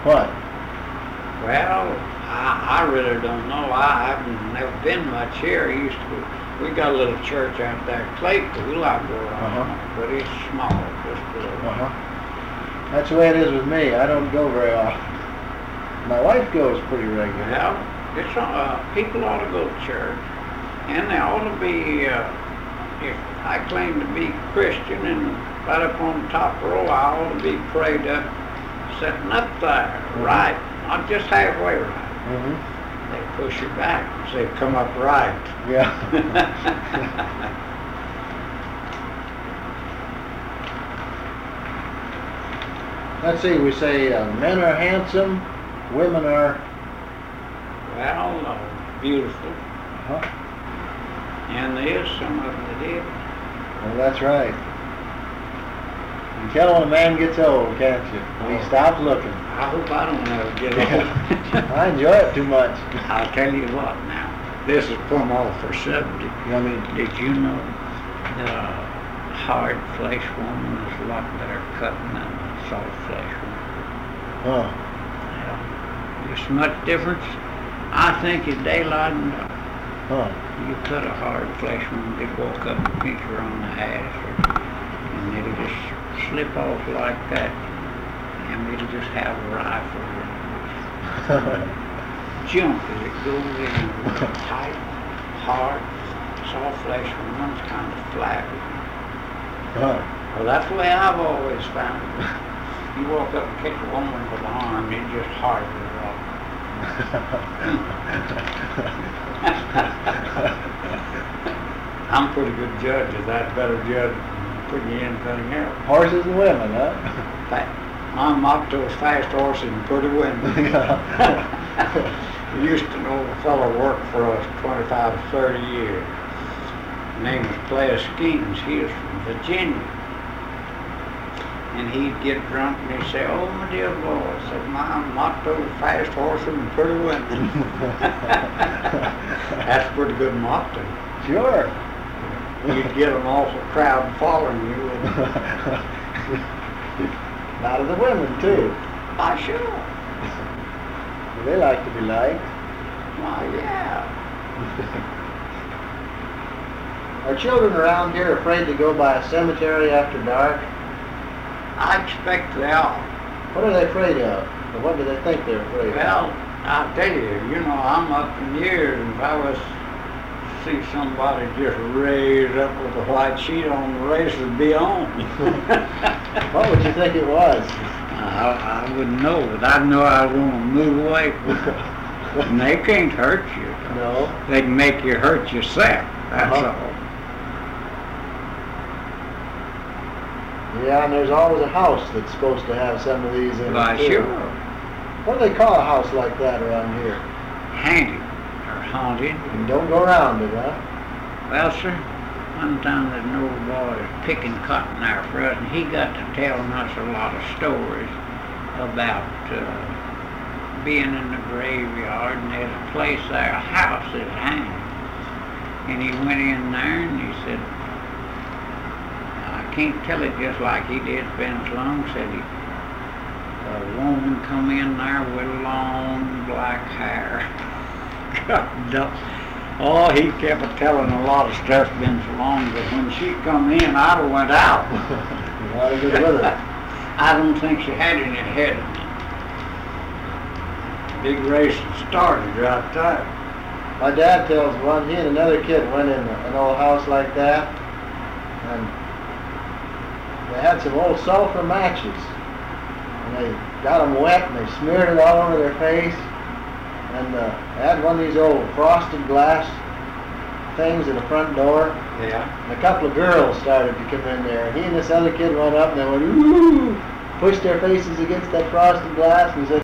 What? Well, I really don't know. I've never been much here. We got a little church out there, Claypool, I go around, but it's small, just a little. That's the way it is with me. I don't go very often. My wife goes pretty regularly. Well, people ought to go to church, and they ought to be, if I claim to be Christian and right up on the top row, I ought to be prayed up, sitting up there, right, not just halfway right. They push you back and say, come up right. Yeah. Let's see, we say men are handsome, women are... Well, beautiful. And there is some of them that is. Well, that's right. You can tell when a man gets old, can't you? When he stops looking. I hope I don't ever get old. I enjoy it too much. I'll tell you what now. This is plumb off for subject. Did you know the hard flesh woman is a lot better cutting than a soft flesh woman? Huh. Well, there's much difference. I think it's daylight and dark. You cut a hard flesh woman, it'll walk up and pinch her on the ass, and it'll just slip off like that, and it'll just have a rifle jump as it goes in. Tight, hard, soft flesh woman's kind of flabby. Well, that's the way I've always found it. You walk up and catch a woman with an arm, it just hardens her off. I'm a pretty good judge of that, better judge than putting you in anything else. Horses and women, huh? My motto is fast horses and pretty women. We used to know a fellow worked for us 25 or 30 years. His name was Player Skeens. He was from Virginia. And he'd get drunk and he'd say, oh, my dear boy, I said, my motto is fast horses and pretty women. That's a pretty good motto. Sure. You'd get an awful crowd following you. A lot of the women, too. Why, sure. They like to be liked. Why, yeah. Are children around here afraid to go by a cemetery after dark? I expect they are. What are they afraid of? Or what do they think they're afraid of? Well, I'll tell you, I'm up in years, and if I was to see somebody just raised up with a white sheet on, the race would be on. What would you think it was? I wouldn't know, but I'd know I was going to move away from them. And they can't hurt you. No. They can make you hurt yourself, that's all. Yeah, and there's always a house that's supposed to have some of these in it. Why, too. sure. What do they call a house like that around here? Haunted, or haunted. And don't go around it, huh? Well, sir, one time there's an old boy was picking cotton there for us, and he got to telling us a lot of stories about being in the graveyard, and there's a place there, a house that's hanging. And he went in there and he said, I can't tell it just like he did, it's been so long, said he, a woman come in there with long black hair. Oh, he kept telling a lot of stuff, been so long, but when she come in, I'd have went out. Not a good with her. I don't think she had any head in it. Big race started right there. My dad tells one, he and another kid went in an old house like that, and they had some old sulfur matches, and they got them wet and they smeared it all over their face, and they had one of these old frosted glass things in the front door. Yeah. And a couple of girls started to come in there, and he and this other kid went up and they went, ooh, pushed their faces against that frosted glass, and he said,